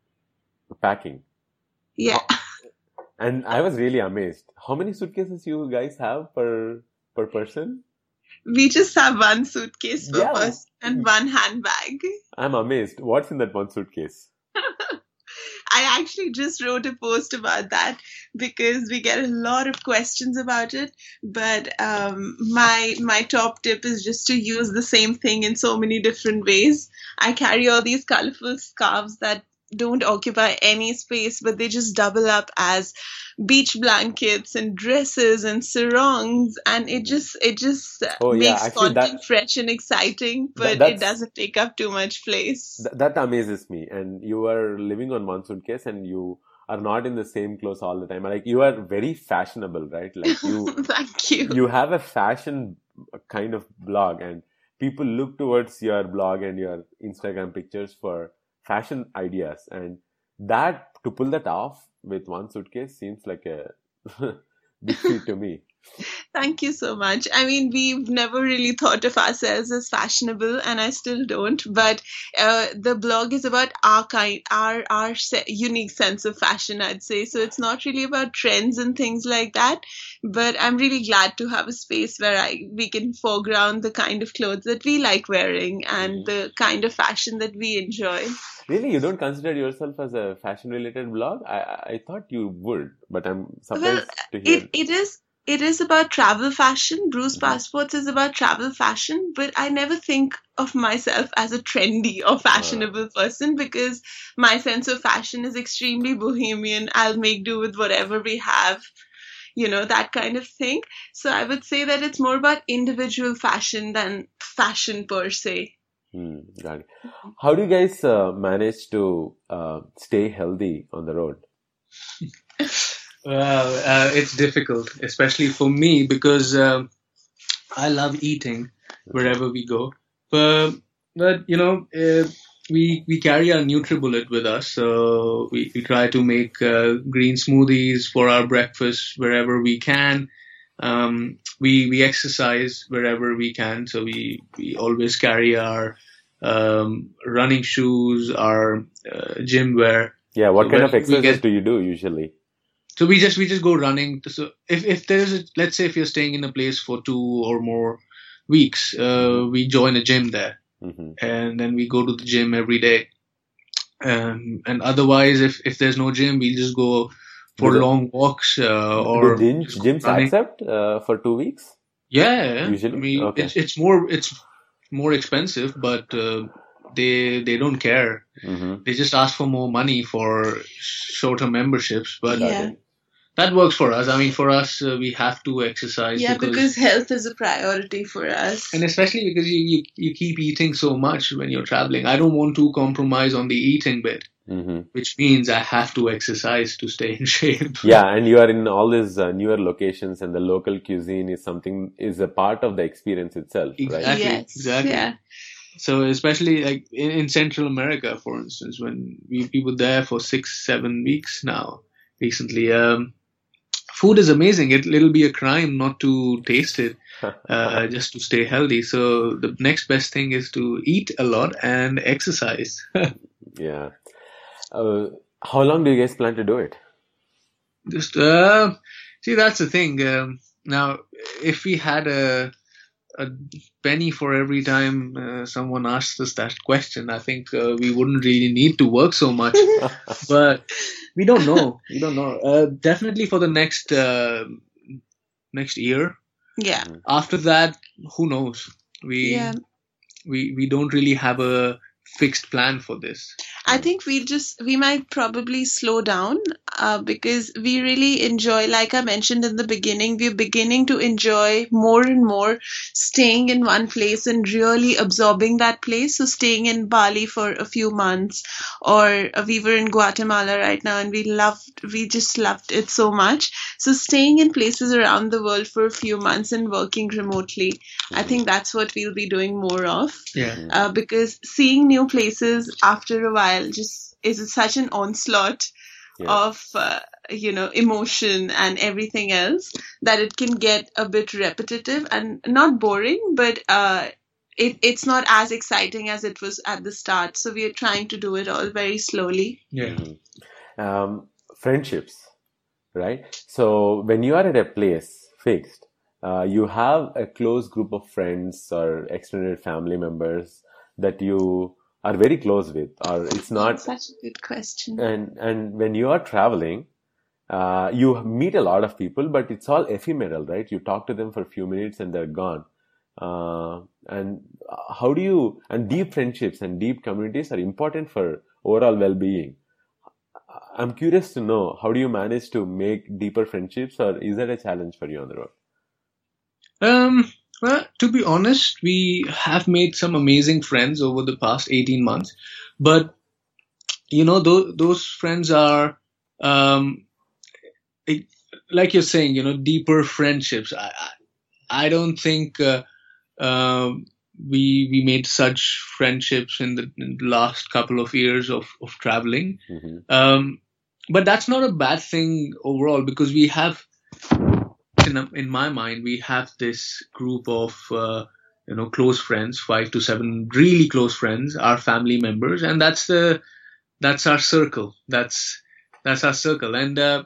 packing. Yeah. And I was really amazed. How many suitcases you guys have per per person? We just have one suitcase per yeah. person and one handbag. I'm amazed. What's in that one suitcase? I actually just wrote a post about that because we get a lot of questions about it. But um, my my top tip is just to use the same thing in so many different ways. I carry all these colorful scarves that don't occupy any space, but they just double up as beach blankets and dresses and sarongs, and it just it just oh, makes yeah. Actually, content that, fresh and exciting, but that, it doesn't take up too much place. Th- that amazes me. And you are living on one suitcase, and you are not in the same clothes all the time. Like, you are very fashionable, right? Like you, thank you. You have a fashion kind of blog, and people look towards your blog and your Instagram pictures for fashion ideas, and that to pull that off with one suitcase seems like a big feat to me. Thank you so much. I mean, we've never really thought of ourselves as fashionable, and I still don't. But uh, the blog is about our kind, our our se- unique sense of fashion, I'd say. So it's not really about trends and things like that. But I'm really glad to have a space where I we can foreground the kind of clothes that we like wearing and the kind of fashion that we enjoy. Really, you don't consider yourself as a fashion-related blog? I I thought you would, but I'm surprised well, to hear. It, it is. it is about travel fashion. Bruce Mhm. Passports is about travel fashion, but I never think of myself as a trendy or fashionable person because my sense of fashion is extremely bohemian. I'll make do with whatever we have, you know, that kind of thing. So I would say that it's more about individual fashion than fashion per se. Hmm, got it. How do you guys uh, manage to uh, stay healthy on the road? Well, uh, it's difficult, especially for me, because um I love eating wherever we go. But, but you know, uh, we we carry our NutriBullet with us, so we, we try to make uh, green smoothies for our breakfast wherever we can. Um, we we exercise wherever we can, so we we always carry our um, running shoes, our uh, gym wear. Yeah, what So kind of wherever we exercises get do you do usually? so we just we just go running. So if if there's a, let's say if you're staying in a place for two or more weeks, uh, we join a gym there, hmm and then we go to the gym every day. Um, and otherwise, if if there's no gym, we just go Do for the long walks uh, do or gym, just go gyms running. accept uh, for two weeks Yeah, I usually? mean Okay. it's it's more it's more expensive, but uh, they they don't care. hmm They just ask for more money for shorter memberships, but Got Yeah. it. that works for us. I mean, for us, uh, we have to exercise Yeah, because, because health is a priority for us. and especially because you, you you keep eating so much when you're traveling. I don't want to compromise on the eating bit, hmm which means I have to exercise to stay in shape. Yeah, and you are in all these uh, newer locations, and the local cuisine is something is a part of the experience itself, right? Exactly, Yes. exactly. Yeah. So especially like in, in Central America, for instance, when we, we were there for six, seven weeks now recently, um, food is amazing. It, it'll be a crime not to taste it, uh, just to stay healthy. So the next best thing is to eat a lot and exercise. Yeah. Uh, how long do you guys plan to do it? Just uh, see, that's the thing. Um, now, if we had a a penny for every time uh, someone asked us that question, I think uh, we wouldn't really need to work so much. But we don't know. We don't know. Uh, definitely for the next uh, next year. Yeah. After that, who knows? We Yeah. we we don't really have a fixed plan for this. I think we just, we might probably slow down uh, because we really enjoy, like I mentioned in the beginning, we're beginning to enjoy more and more staying in one place and really absorbing that place. So staying in Bali for a few months, or uh, we were in Guatemala right now and we loved, we just loved it so much. So staying in places around the world for a few months and working remotely, I think that's what we'll be doing more of. Yeah. Uh, because seeing new places after a while just is such an onslaught Yeah. of uh, you know emotion and everything else that it can get a bit repetitive and not boring, but uh, it, it's not as exciting as it was at the start. So we are trying to do it all very slowly. Yeah. Um, friendships, right? So when you are at a place fixed, uh, you have a close group of friends or extended family members that you are very close with, or it's not. Such a good question. And and when you are traveling, uh, you meet a lot of people, but it's all ephemeral, right? You talk to them for a few minutes and they're gone. Uh, and how do you, and deep friendships and deep communities are important for overall well-being. I'm curious to know, how do you manage to make deeper friendships, or is that a challenge for you on the road? Um, well, to be honest, we have made some amazing friends over the past eighteen months, but you know, those, those friends are, um, it, like you're saying, you know, deeper friendships. I, I, I don't think, uh, um, we, we made such friendships in the, in the last couple of years of, of traveling. Mm-hmm. Um, but that's not a bad thing overall, because we have, in, in my mind, we have this group of, uh, you know, close friends, five to seven really close friends, our family members, and that's the, that's our circle. That's, that's our circle. And, uh,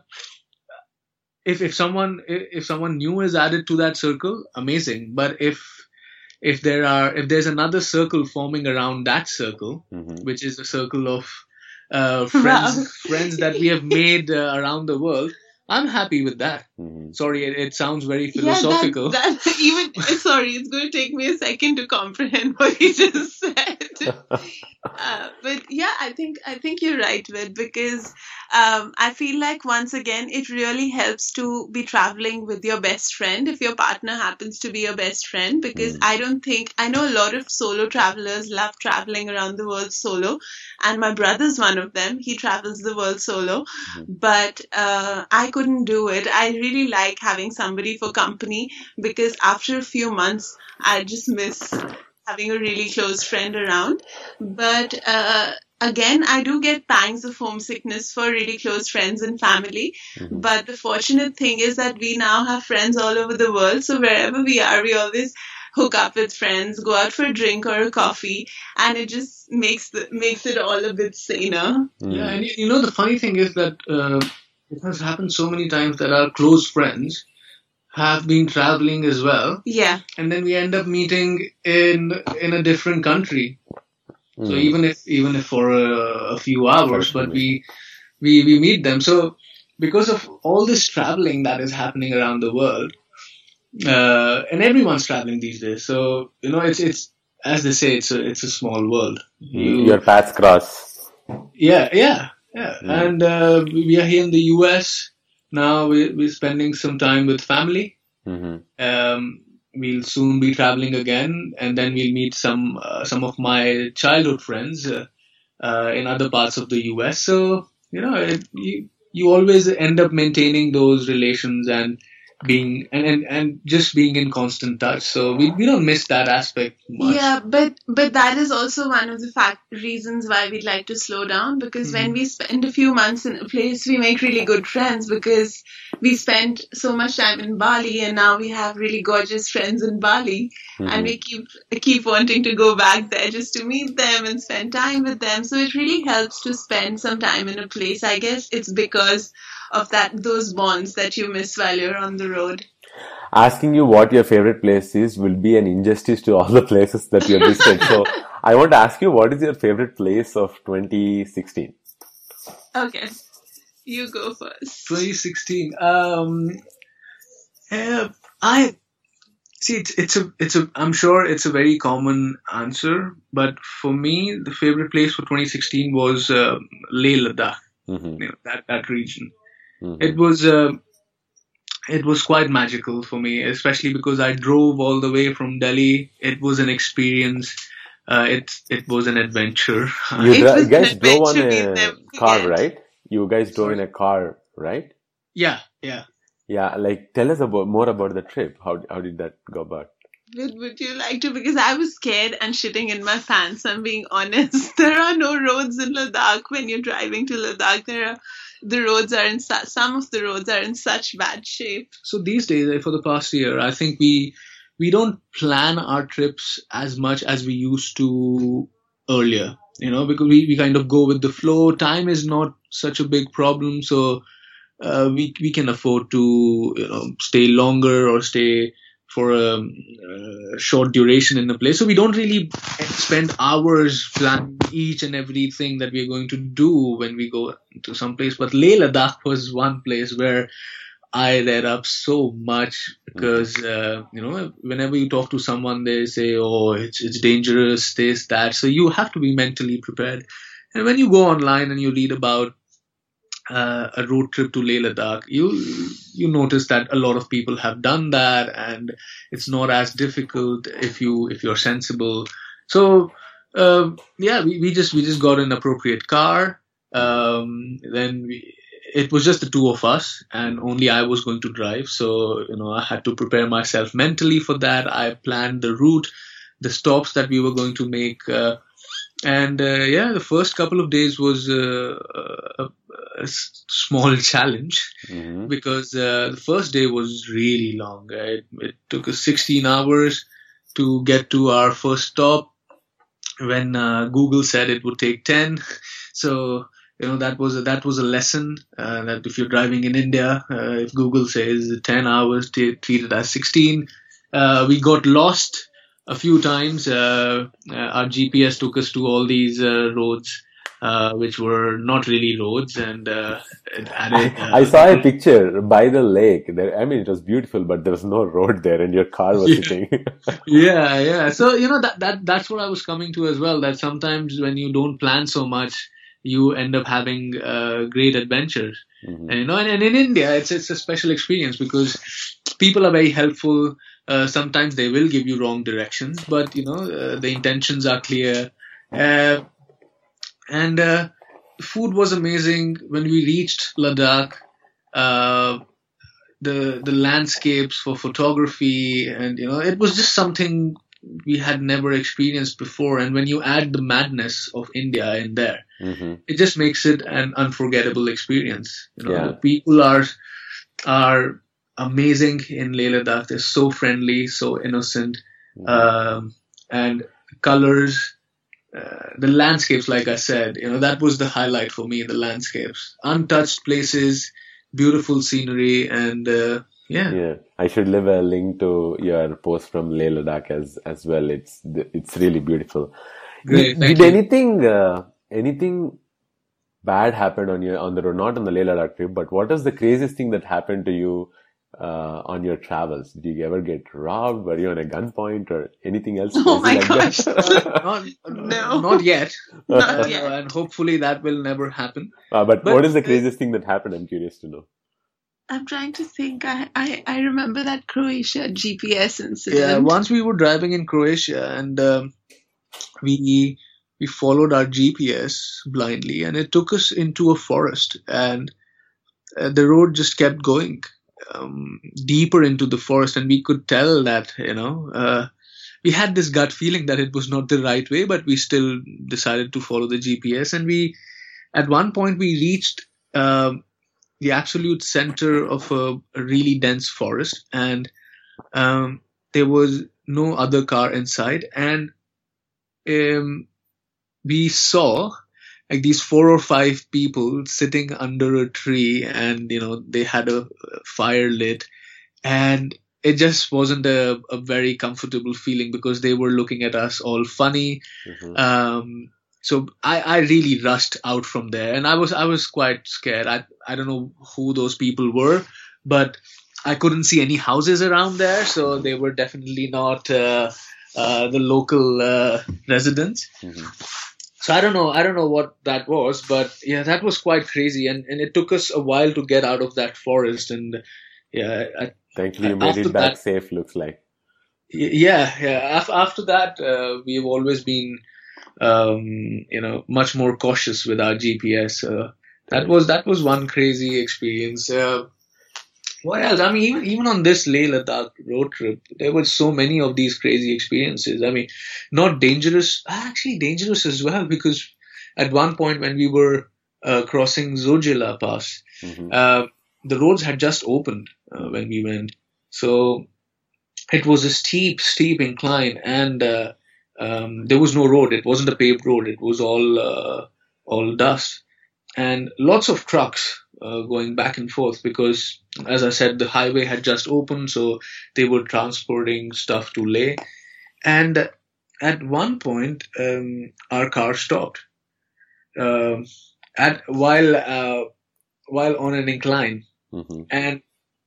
if, if someone, if someone new is added to that circle, amazing. But if, if there are, if there's another circle forming around that circle, Mm-hmm. which is a circle of, uh, friends, Wow. friends that we have made uh, around the world, I'm happy with that. Mm-hmm. Sorry, it, it sounds very philosophical. Yeah, that, that even sorry, it's going to take me a second to comprehend what you just said. Uh, but yeah, I think I think you're right, Vid, because um, I feel like once again it really helps to be traveling with your best friend if your partner happens to be your best friend. Because Mm. I don't think I know a lot of solo travelers love traveling around the world solo, and my brother's one of them. He travels the world solo, Mhm. but uh, I couldn't do it. I really like having somebody for company because after a few months, I just miss having a really close friend around. But uh, again, I do get pangs of homesickness for really close friends and family. Mhm. But the fortunate thing is that we now have friends all over the world. So wherever we are, we always hook up with friends, go out for a drink or a coffee, and it just makes the makes it all a bit saner. Mm. Yeah, and you you know the funny thing is that uh, it has happened so many times that our close friends have been traveling as well, Yeah, and then we end up meeting in in a different country. So Mm. even if even if for a, a few hours, For a but few we we we meet them. So because of all this traveling that is happening around the world, uh, and everyone's traveling these days. So you know, it's it's as they say, it's a it's a small world. You, Your paths cross. yeah, yeah, yeah. Mm. And uh, we are here in the U S now. We, we're spending some time with family. Mhm. Um, we'll soon be traveling again, and then we'll meet some uh, some of my childhood friends uh, uh, in other parts of the U S. So you know, it, you you always end up maintaining those relations and being and, and, and just being in constant touch. So we, we don't miss that aspect much. yeah, but but that is also one of the fact reasons why we'd like to slow down, because when we spend a few months in a place, we make really good friends because we spent so much time in Bali, and now we have really gorgeous friends in Bali, Mhm. and we keep keep wanting to go back there just to meet them and spend time with them. So it really helps to spend some time in a place. I guess it's because of that those bonds that you miss while you're on the road. Asking you what your favorite place is will be an injustice to all the places that you have visited. So I want to ask you, what is your favorite place of twenty sixteen? Okay, you go first. twenty sixteen. Um, uh, I see. It's it's a it's a. I'm sure it's a very common answer, but for me, the favorite place for twenty sixteen was uh, Leh Ladakh. Mhm. You know, that that region. Mhm. It was uh, it was quite magical for me, especially because I drove all the way from Delhi. It was an experience. Uh, it it was an adventure. You It dri- was an guys drove on adventure we a never car, forget. right? You guys drove in Sorry. a car, right? Yeah, yeah. Yeah, like tell us about more about the trip. How how did that go about? Would, would you like to? Because I was scared and shitting in my pants, I'm being honest. There are no roads in Ladakh when you're driving to Ladakh. There are, the roads are in su- some of the roads are in such bad shape. So these days, uh, for the past year, I think we we don't plan our trips as much as we used to earlier. You know, because we, we kind of go with the flow. Time is not such a big problem, so uh, we we can afford to you know stay longer or stay for a, a short duration in a place. So we don't really spend hours planning each and everything that we are going to do when we go to some place. But Leh Ladakh was one place where I read up so much because uh, you know whenever you talk to someone, they say, "Oh, it's it's dangerous, this, that." So you have to be mentally prepared. And when you go online and you read about uh, a road trip to Leh Ladakh, you you notice that a lot of people have done that, and it's not as difficult if you if you're sensible. So uh, yeah, we, we just we just got an appropriate car. Um, then we, it was just the two of us, and only I was going to drive. So you know I had to prepare myself mentally for that. I planned the route, the stops that we were going to make. Uh, and uh, yeah, the first couple of days was uh, a, a s- small challenge Mhm. because uh, the first day was really long. Uh, It, it took us sixteen hours to get to our first stop when uh, Google said it would take ten. So you know that was a, that was a lesson uh, that if you're driving in India, uh, if Google says ten hours, t- treat it as sixteen. Uh, we got lost a few times. Uh, uh, our G P S took us to all these uh, roads uh, which were not really roads, and uh, it added, uh, I saw a picture by the lake. There, I mean, it was beautiful, but there was no road there, and your car was Yeah. sitting. yeah, yeah. So you know that that that's what I was coming to as well. That sometimes when you don't plan so much, you end up having uh, great adventures. Mhm. And you know, and, and in India, it's it's a special experience because people are very helpful. Uh, sometimes they will give you wrong directions, but you know uh, the intentions are clear. Uh, and uh, food was amazing when we reached Ladakh. Uh, the the landscapes for photography, and you know it was just something we had never experienced before. And when you add the madness of India in there, Mhm. it just makes it an unforgettable experience. You know, Yeah. the people are are amazing in Leh Ladakh. They're so friendly, so innocent, Mhm. um, and colors. Uh, the landscapes, like I said, you know, that was the highlight for me. The landscapes, untouched places, beautiful scenery, and uh, yeah, Yeah, I should leave a link to your post from Leh Ladakh as as well. It's it's really beautiful. great. Did, Thank did you. anything uh, anything bad happen on your on the road? Not on the Leh Ladakh trip, but what was the craziest thing that happened to you uh, on your travels? Did you ever get robbed? Were you on a gunpoint or anything else Oh crazy my like gosh. that? Not, No. not yet, Not uh, yet. and hopefully that will never happen. Uh, but But what is the uh, craziest thing that happened? I'm curious to know. I'm trying to think. I, I, I remember that Croatia G P S yeah, incident. once we were driving in Croatia, and um, we we followed our G P S blindly, and it took us into a forest, and uh, the road just kept going um, deeper into the forest, and we could tell that you know uh, we had this gut feeling that it was not the right way, but we still decided to follow the G P S, and we at one point we reached um, the absolute center of a, a really dense forest, and um, there was no other car inside, and um, we saw like these four or five people sitting under a tree, and you know they had a fire lit, and it just wasn't a, a very comfortable feeling because they were looking at us all funny. Mhm. Um, so I, I really rushed out from there, and I was I was quite scared. I I don't know who those people were, but I couldn't see any houses around there, so they were definitely not uh, uh, the local uh, residents. Mhm. So I don't know, I don't know what that was, but yeah, that was quite crazy, and, and it took us a while to get out of that forest, and yeah, I, Thankfully, I, you made after it back that, safe. Looks like. y- yeah, yeah, af- after that, uh, we've always been, um, you know, much more cautious with our G P S. Uh, that was that was one crazy experience. Uh, what else? I mean, even even on this Leh Ladakh road trip, there were so many of these crazy experiences. I mean, not dangerous, actually dangerous as well, because at one point when we were uh, crossing Zojila Pass, Mhm. uh, the roads had just opened uh, when we went, so it was a steep, steep incline, and uh, um, there was no road. It wasn't a paved road. It was all uh, all dust, and lots of trucks uh, going back and forth because, as I said, the highway had just opened, so they were transporting stuff to Leh. And at one point, um, our car stopped um at while uh, while on an incline, Mhm. and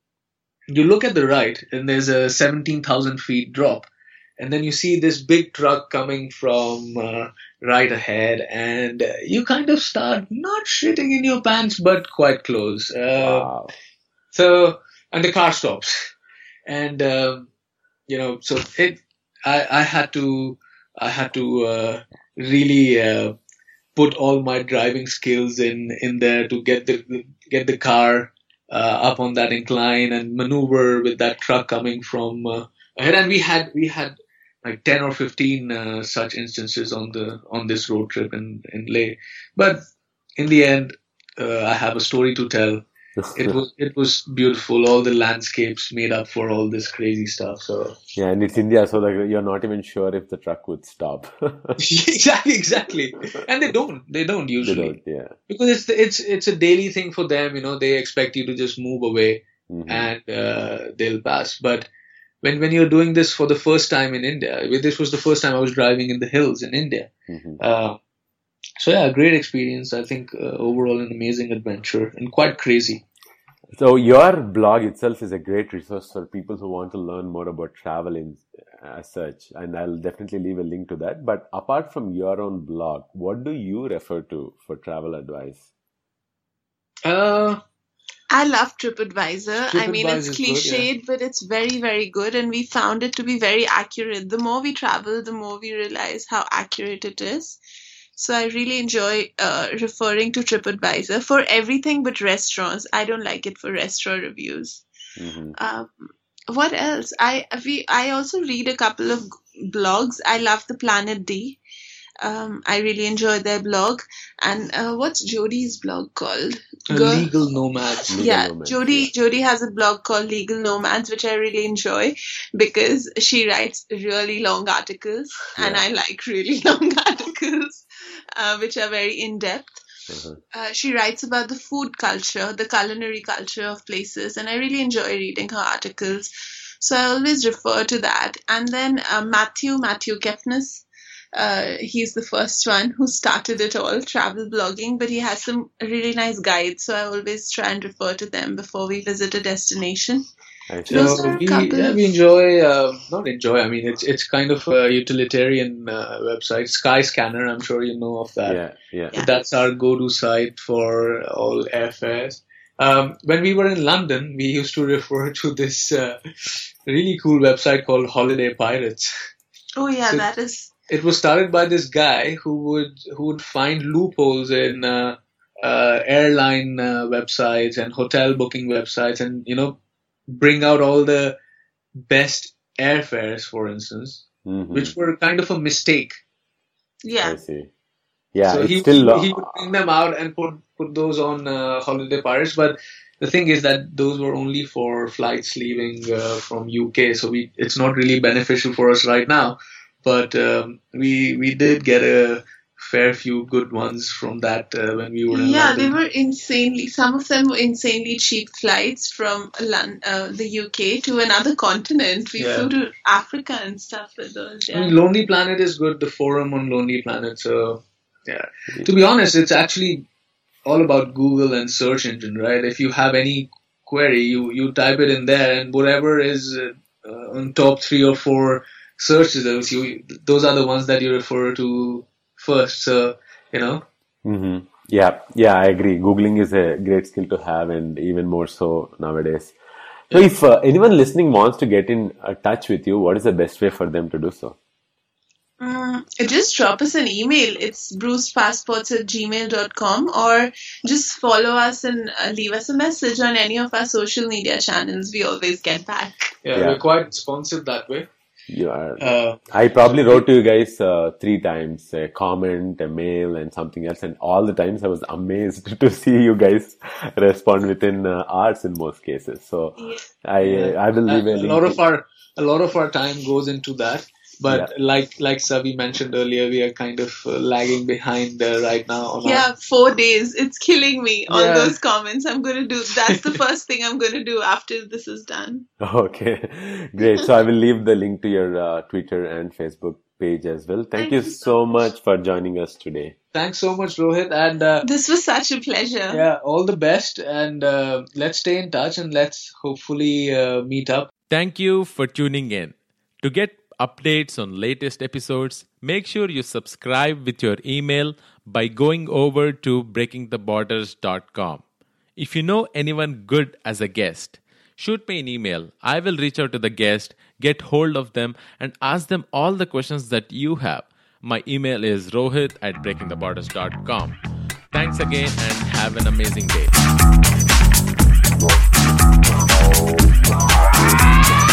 you look at the right, and there's a seventeen thousand feet drop. And then you see this big truck coming from uh, right ahead, and uh, you kind of start not shitting in your pants, but quite close. Uh, Wow. so, and the car stops, and um, you know, so it, I, I had to, I had to uh, really uh, put all my driving skills in in there to get the get the car uh, up on that incline and maneuver with that truck coming from uh, ahead. And we had we had like ten or fifteen uh, such instances on the on this road trip in in Leh. But in the end, uh, I have a story to tell. It was it was beautiful. All the landscapes made up for all this crazy stuff. So Yeah, and it's India, so like you're not even sure if the truck would stop. exactly, exactly. And they don't. They don't They usually. don't, yeah. Because it's it's it's a daily thing for them. You know, they expect you to just move away Mhm. and uh, they'll pass. But when when you're doing this for the first time in India, this was the first time I was driving in the hills in India. Mhm. Uh, So yeah, great experience. I think uh, overall an amazing adventure and quite crazy. So your blog itself is a great resource for people who want to learn more about traveling as such. And I'll definitely leave a link to that. But apart from your own blog, what do you refer to for travel advice? Uh, I love TripAdvisor. TripAdvisor I mean, it's is good, cliched, yeah. but it's very, very good. And we found it to be very accurate. The more we travel, the more we realize how accurate it is. So I really enjoy uh, referring to TripAdvisor for everything but restaurants. I don't like it for restaurant reviews. Mm-hmm. Um, what else? I we I also read a couple of blogs. I love the Planet D. Um, I really enjoy their blog. And uh, what's Jodie's blog called? Girl- Legal Nomads. Legal yeah, Nomads, Jodie. yeah. Jodie has a blog called Legal Nomads, which I really enjoy because she writes really long articles, Yeah. and I like really long articles, uh, which are very in depth. Uh-huh. Uh, she writes about the food culture, the culinary culture of places, and I really enjoy reading her articles. So I always refer to that. And then uh, Matthew, Matthew Kepnes, uh, he's the first one who started it all, travel blogging, but he has some really nice guides. So I always try and refer to them before we visit a destination. I see. Those So are a we, couple yeah, of- we enjoy, uh, not enjoy, I mean, it's it's kind of a utilitarian uh, website. Skyscanner, I'm sure you know of that. Yeah, yeah. Yeah. That's our go-to site for all airfares. Um, when we were in London, we used to refer to this uh, really cool website called Holiday Pirates. Oh yeah, So- that is It was started by this guy who would who would find loopholes in uh, uh, airline uh, websites and hotel booking websites, and you know, bring out all the best airfares, for instance, Mm-hmm. which were kind of a mistake. yeah. I see. Yeah, so it's he, still lo- he would bring them out and put put those on uh, Holiday Pirates, but the thing is that those were only for flights leaving uh, from U K, so we it's not really beneficial for us right now. But um, we we did get a fair few good ones from that uh, when we were in Yeah, London. they were insanely, some of them were insanely cheap flights from Lon- uh, the U K to another continent. We Yeah. flew to Africa and stuff with those. I Yeah. mean, Lonely Planet is good. The forum on Lonely Planet. So, yeah. To be honest, it's actually all about Google and search engine, right? If you have any query, you, you type it in there, and whatever is uh, uh, on top three or four search results, you those are the ones that you refer to first. So, you know. Mm-hmm. Yeah, yeah, I agree. Googling is a great skill to have, and even more so nowadays. So, if uh, anyone listening wants to get in uh, touch with you, what is the best way for them to do so? Mm, just drop us an email. It's brucepassports at gmail dot com, or just follow us and uh, leave us a message on any of our social media channels. We always get back. Yeah, Yeah. we're quite responsive that way. You are. Uh, I probably wrote to you guys uh, three times, a comment, a mail, and something else, and all the times I was amazed to see you guys respond within uh, hours in most cases. So Yeah. I uh, I will leave a, a link. lot of to- our a lot of our time goes into that. But Yeah. like like Savi mentioned earlier, we are kind of uh, lagging behind uh, right now. On our, Yeah, four days. It's killing me. All Yeah. those comments. I'm going to do, that's the first thing I'm going to do after this is done. Okay, great. So I will leave the link to your uh, Twitter and Facebook page as well. Thank, Thank you you so so much for joining us today. Thanks so much, Rohit, and uh, This was such a pleasure. yeah, all the best. And uh, let's stay in touch, and let's hopefully uh, meet up. Thank you for tuning in. To get updates on latest episodes, make sure you subscribe with your email by going over to breaking the borders dot com. If you know anyone good as a guest, shoot me an email. I will reach out to the guest, get hold of them, and ask them all the questions that you have. My email is rohit at breaking the borders dot com. Thanks again and have an amazing day.